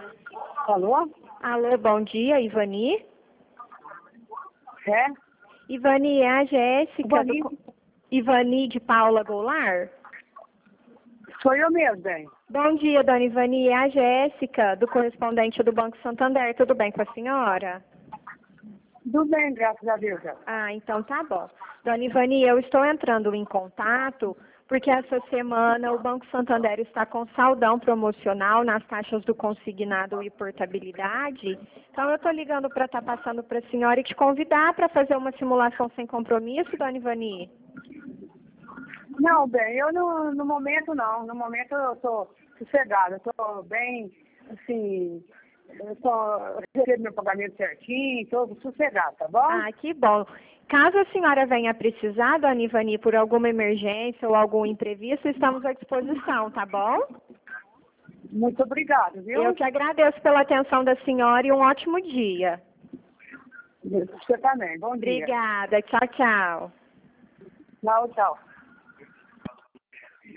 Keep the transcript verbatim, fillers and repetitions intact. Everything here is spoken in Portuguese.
Alô? Alô, bom dia, Ivani? É? Ivani, é a Jéssica. Ivani? Do... Ivani de Paula Goulart? Sou eu mesmo, bem. Bom dia, dona Ivani. É a Jéssica, do correspondente do Banco Santander. Tudo bem com a senhora? Tudo bem, graças a Deus. Ah, então tá bom. Dona Ivani, eu estou entrando em contato porque essa semana o Banco Santander está com saldão promocional nas taxas do consignado e portabilidade. Então eu estou ligando para estar passando para a senhora e te convidar para fazer uma simulação sem compromisso, dona Ivani. Não, bem, eu no, no momento não. No momento eu estou sossegada, estou bem, assim, eu estou recebendo meu pagamento certinho, estou sossegada, tá bom? Ah, que bom. Caso a senhora venha precisar, dona Ivani, por alguma emergência ou algum imprevisto, estamos à disposição, tá bom? Muito obrigada, viu? Eu que agradeço pela atenção da senhora e um ótimo dia. Você também, bom dia. Obrigada. Tchau, tchau. Tchau, tchau.